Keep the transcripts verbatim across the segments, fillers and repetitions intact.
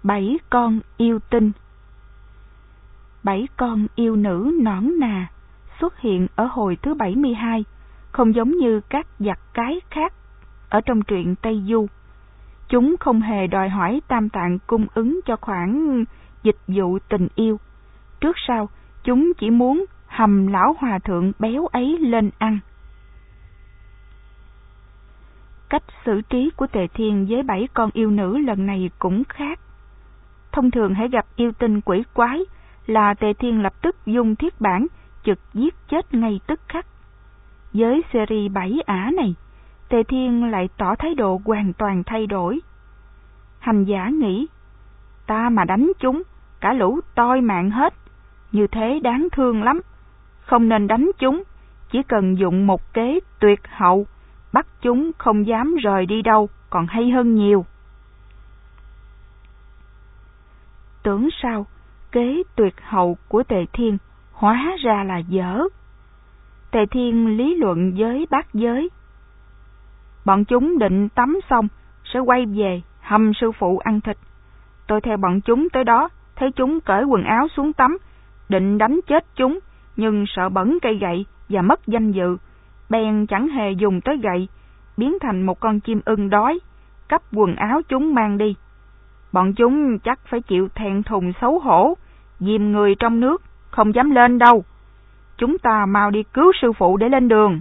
Bảy con yêu tinh. Bảy con yêu nữ nõn nà xuất hiện ở hồi thứ bảy mươi hai, không giống như các giặc cái khác ở trong truyện Tây Du. Chúng không hề đòi hỏi Tam Tạng cung ứng cho khoản dịch vụ tình yêu. Trước sau, chúng chỉ muốn hầm lão hòa thượng béo ấy lên ăn. Cách xử trí của Tề Thiên với bảy con yêu nữ lần này cũng khác. Thông thường hãy gặp yêu tinh quỷ quái là Tề Thiên lập tức dùng thiết bản trực giết chết ngay tức khắc. Với series bảy ả này, Tề Thiên lại tỏ thái độ hoàn toàn thay đổi. Hành giả nghĩ, ta mà đánh chúng, cả lũ toi mạng hết, như thế đáng thương lắm. Không nên đánh chúng, chỉ cần dụng một kế tuyệt hậu, bắt chúng không dám rời đi đâu, còn hay hơn nhiều. Tưởng sao, kế tuyệt hậu của Tề Thiên hóa ra là dở. Tề Thiên lý luận với bát giới. Bọn chúng định tắm xong, sẽ quay về hầm sư phụ ăn thịt. Tôi theo bọn chúng tới đó, thấy chúng cởi quần áo xuống tắm, định đánh chết chúng, nhưng sợ bẩn cây gậy và mất danh dự, bèn chẳng hề dùng tới gậy, biến thành một con chim ưng đói, cắp quần áo chúng mang đi. Bọn chúng chắc phải chịu thẹn thùng xấu hổ, dìm người trong nước, không dám lên đâu. Chúng ta mau đi cứu sư phụ để lên đường.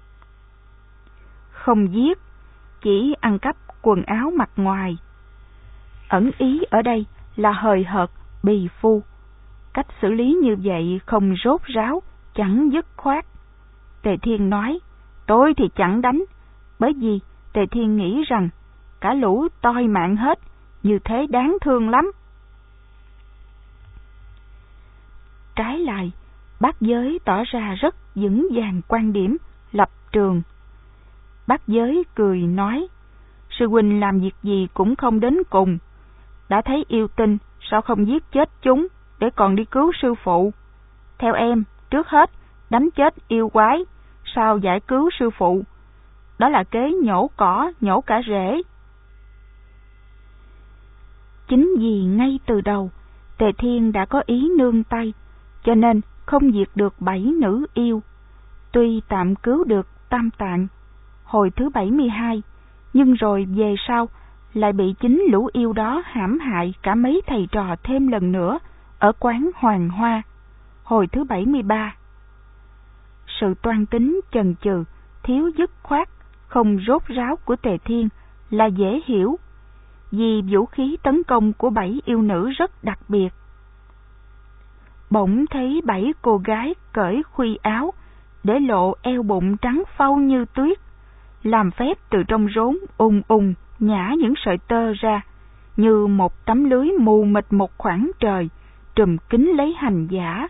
Không giết, chỉ ăn cắp quần áo mặc ngoài. Ẩn ý ở đây là hời hợt, bì phu. Cách xử lý như vậy không rốt ráo, chẳng dứt khoát. Tề Thiên nói, tôi thì chẳng đánh, bởi vì Tề Thiên nghĩ rằng cả lũ toi mạng hết, như thế đáng thương lắm. Trái lại, bát giới tỏ ra rất vững vàng quan điểm, lập trường. Bát giới cười nói, sư huynh làm việc gì cũng không đến cùng. Đã thấy yêu tinh, sao không giết chết chúng, để còn đi cứu sư phụ? Theo em, trước hết, đánh chết yêu quái, sau giải cứu sư phụ. Đó là kế nhổ cỏ, nhổ cả rễ. Chính vì ngay từ đầu, Tề Thiên đã có ý nương tay, cho nên không diệt được bảy nữ yêu. Tuy tạm cứu được Tam Tạng hồi thứ bảy mươi hai, nhưng rồi về sau lại bị chính lũ yêu đó hãm hại cả mấy thầy trò thêm lần nữa ở quán Hoàng Hoa hồi thứ bảy mươi ba. Sự toan tính chần chừ, thiếu dứt khoát, không rốt ráo của Tề Thiên là dễ hiểu, vì vũ khí tấn công của bảy yêu nữ rất đặc biệt. Bỗng thấy bảy cô gái cởi khuy áo, để lộ eo bụng trắng phau như tuyết, làm phép từ trong rốn ùng ùng nhả những sợi tơ ra, như một tấm lưới mù mịt một khoảng trời, trùm kín lấy hành giả.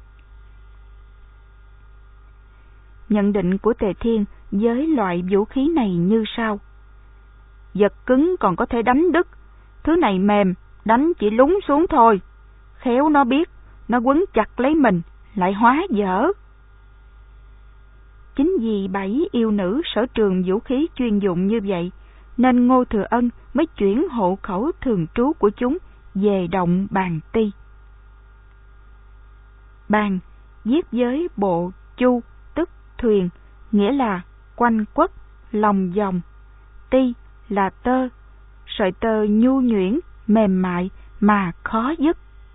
Nhận định của Tề Thiên với loại vũ khí này như sau: vật cứng còn có thể đánh đứt, thứ này mềm, đánh chỉ lún xuống thôi. Khéo nó biết, nó quấn chặt lấy mình, lại hóa dở. Chính vì bảy yêu nữ sở trường vũ khí chuyên dụng như vậy, nên Ngô Thừa Ân mới chuyển hộ khẩu thường trú của chúng về động Bàn Ti. Bàn viết với bộ chu tức thuyền, nghĩa là quanh quất, lòng vòng. Ti là tơ, sợi tơ nhu nhuyễn, mềm mại mà khó dứt.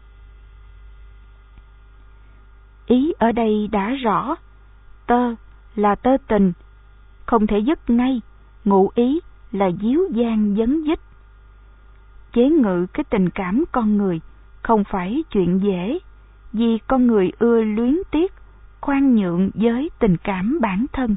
Ý ở đây đã rõ, tơ là tơ tình, không thể dứt ngay, ngụ ý là díu dang vấn dích. Chế ngự cái tình cảm con người không phải chuyện dễ, vì con người ưa luyến tiếc, khoan nhượng với tình cảm bản thân.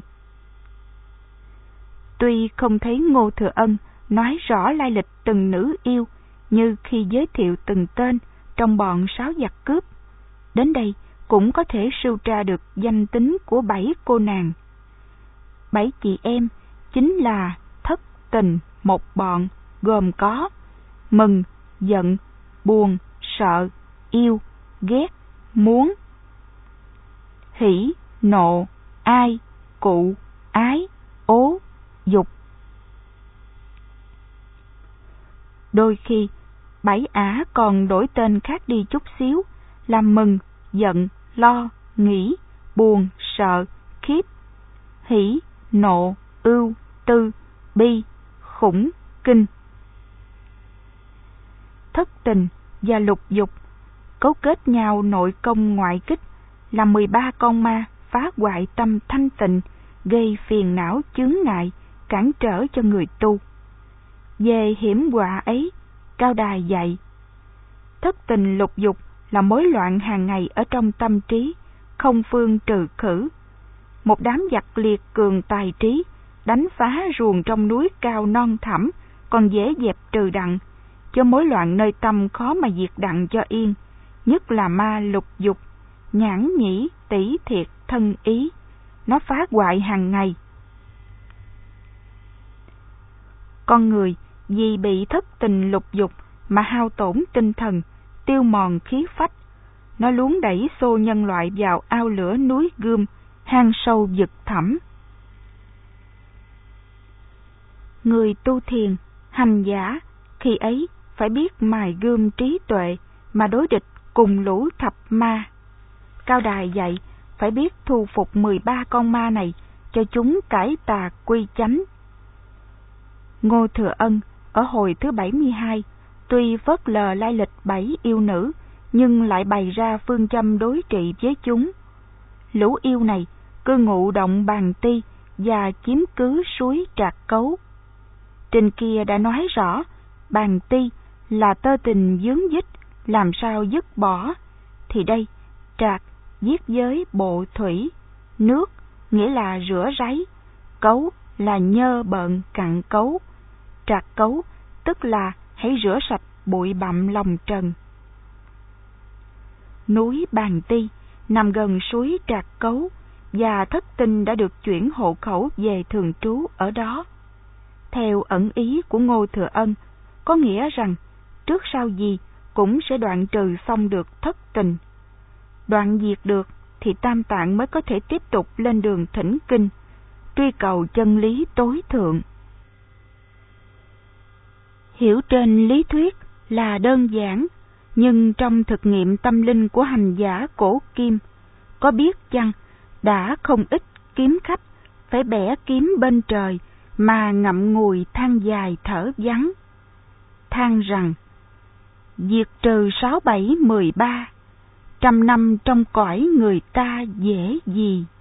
Tuy không thấy Ngô Thừa Ân nói rõ lai lịch từng nữ yêu như khi giới thiệu từng tên trong bọn sáu giặc cướp, đến đây cũng có thể sưu tra được danh tính của bảy cô nàng. Bảy chị em chính là thất tình một bọn, gồm có mừng, giận, buồn, sợ, yêu, ghét, muốn, hỉ, nộ, ai, cụ, ái, ố, dục. Đôi khi Bảy ả còn đổi tên khác đi chút xíu, là mừng, giận, lo, nghĩ, buồn, sợ, khiếp, hỉ, nộ, ưu, tư, bi, khủng, kinh. Thất tình và lục dục cấu kết nhau nội công ngoại kích, là mười ba con ma phá hoại tâm thanh tịnh, gây phiền não chướng ngại, cản trở cho người tu. Về hiểm họa ấy, Cao Đài dạy: thất tình lục dục là mối loạn hàng ngày ở trong tâm trí, không phương trừ khử. Một đám giặc liệt cường tài trí, đánh phá ruồng trong núi cao non thẳm, còn dễ dẹp trừ đặng, cho mối loạn nơi tâm khó mà diệt đặng cho yên, nhất là ma lục dục, nhãn nhĩ tỷ thiệt thân ý, nó phá hoại hàng ngày. Con người vì bị thất tình lục dục mà hao tổn tinh thần, tiêu mòn khí phách, nó luống đẩy xô nhân loại vào ao lửa núi gươm, hang sâu vực thẳm. Người tu thiền, hành giả, khi ấy phải biết mài gươm trí tuệ mà đối địch cùng lũ thập ma. Cao Đài dạy phải biết thu phục mười ba con ma này, cho chúng cải tà quy chánh. Ngô Thừa Ân ở hồi thứ bảy mươi hai tuy phớt lờ lai lịch bảy yêu nữ, nhưng lại bày ra phương châm đối trị với chúng. Lũ yêu này cư ngụ động Bàn Ti và chiếm cứ suối Trạc Cấu. Trên kia đã nói rõ Bàn Ti là tơ tình vướng dích, làm sao dứt bỏ, thì đây Trạc viết với bộ thủy, nước nghĩa là rửa ráy, cấu là nhơ bợn cặn cấu. Trạc Cấu tức là hãy rửa sạch bụi bặm lòng trần. Núi Bàn Ti nằm gần suối Trạc Cấu, và thất tinh đã được chuyển hộ khẩu về thường trú ở đó. Theo ẩn ý của Ngô Thừa Ân, có nghĩa rằng trước sau gì cũng sẽ đoạn trừ xong được thất tình. Đoạn diệt được thì Tam Tạng mới có thể tiếp tục lên đường thỉnh kinh, truy cầu chân lý tối thượng. Hiểu trên lý thuyết là đơn giản, nhưng trong thực nghiệm tâm linh của hành giả cổ kim, có biết chăng đã không ít kiếm khách phải bẻ kiếm bên trời mà ngậm ngùi than dài thở vắng, than rằng diệt trừ sáu bảy mười ba, trăm năm trong cõi người ta dễ gì.